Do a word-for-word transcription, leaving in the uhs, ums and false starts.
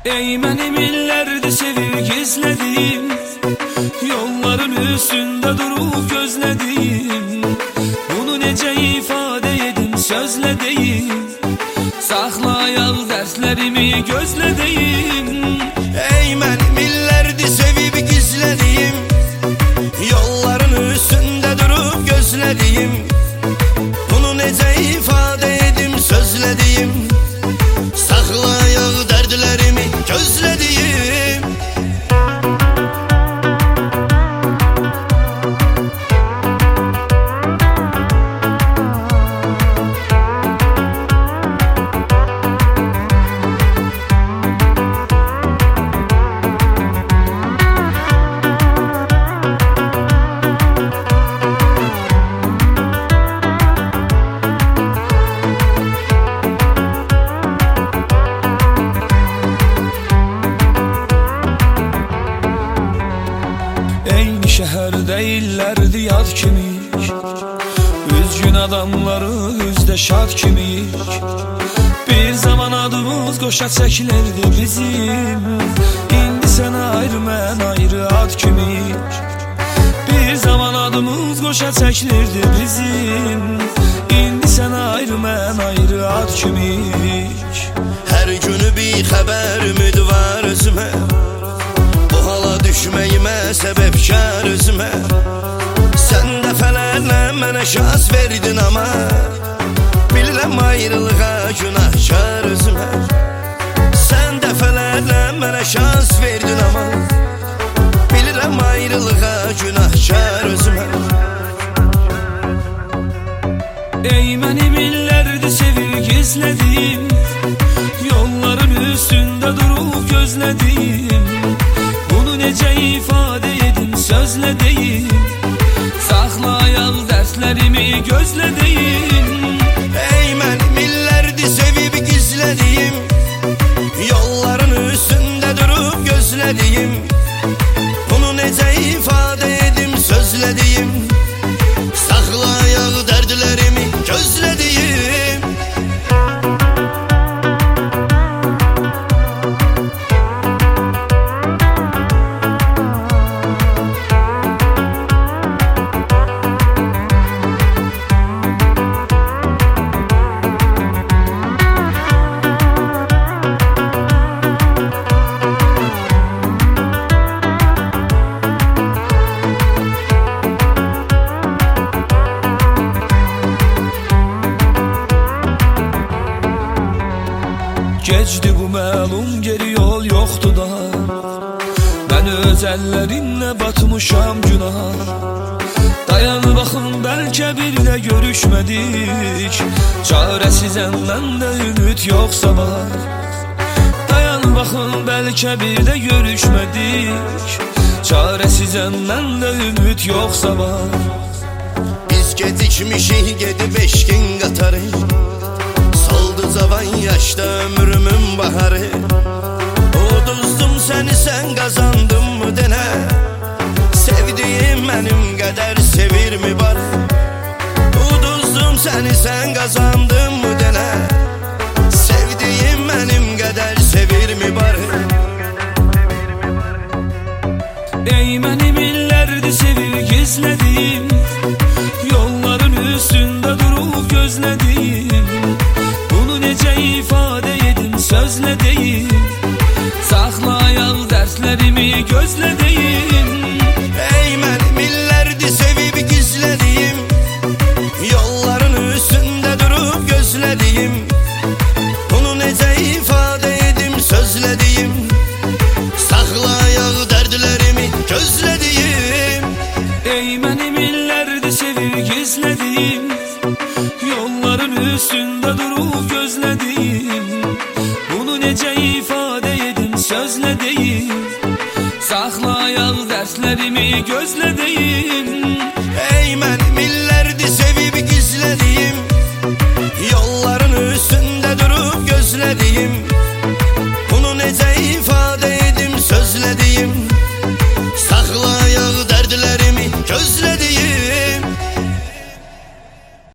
Ey mənim illərdir sevib gizlədim, yolların üstündə durub gözlədim. Bunu necə ifadə edim, sözlə deyim, saxlayaq dərslərimi gözlədiyim. Ey mənim illərdir sevib gizlədim, yolların üstündə durub gözlədiyim. Bunu necə ifadə edim, sözlə deyim, saxlayaq dərdlərimi gözlədiyim. Eyni şəhərdə illərdir yad kimik, üzgün adamları üzdə şad kimik. Bir zaman adımız qoşa çəkilirdi bizim, indi sən ayrı mən ayrı ad kimik. Bir zaman adımız qoşa çəkilirdi bizim, indi sən ayrı mən ayrı ad kimik. Hər günü bir xəbər ümid var özümə, bu hala düşməyimə səbəbkar özümə. Sən dəfələrlə mənə şans verdin amma, bilirəm ayrılığa günahkar özümə. Sən dəfələrlə mənə şans verdin amma, bilirəm ayrılığa günahkar özümə. Ey mənim illərdir sevib gizlədim, yolların üstündə durub gözlədim. Bunu necə ifadə edim, sözlə deyim, saxlayaq dərslərimi gözlədiyim. Ey mənim illərdir sevib gizlədiyim, yolların üstündə durub gözlədiyim. Bunu necə ifadə edim, sözlə deyim, saxlayaq dərdlərimi gözlədiyim. Gecdi bu məlum, geri yol yoxdur da, mən öz əllərimlə batmışam günah. Dayan baxın, bəlkə bir də görüşmədik, çarəsizəm məndə ümid yoxsa var. Dayan baxın, bəlkə bir də görüşmədik, çarəsizəm məndə ümid yoxsa var. Biz gecikmişik gedib eşqin qatarı, saldı cavan yaşda ömrümün baharı. Uduzdum səni, sən qazandın mı denə, sevdiyim mənim qədər sevirmi var? Uduzdum səni, sən qazandın mı denə, sevdiyim mənim qədər sevirmi var? Ey mənim illərdir sevib gizlədim, yolların üstündə durub gözlədim. Bunu necə ifadə edim, sözlə deyim, saxlayaq dərslərimi gözlədiyim. Ey mənim illərdir sevib gizlədiyim, yolların üstündə durub gözlədiyim. Bunu necə ifadə edim, sözlə deyim, saxlayaq dərdlərimi gözlədiyim. Ey mənim illərdir sevib gizlədim, yolların üstündə durub gözlədim. Bunu necə ifadə edim, sözlə deyim, saxlayaq dərslərimi gözlədiyim.